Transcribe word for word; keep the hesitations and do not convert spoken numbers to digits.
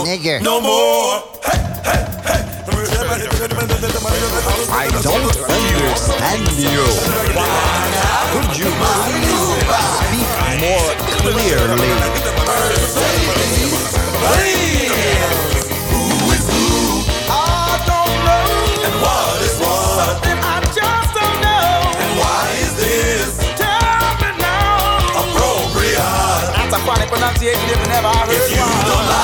nigger. No more. Hey, hey, hey. I don't understand you. Could you speak more clearly? Who is who? I don't know. And what is what? And I just don't know. And why is this? Tell me now. Appropriate. That's a funny pronunciation if you never heard. If you don't like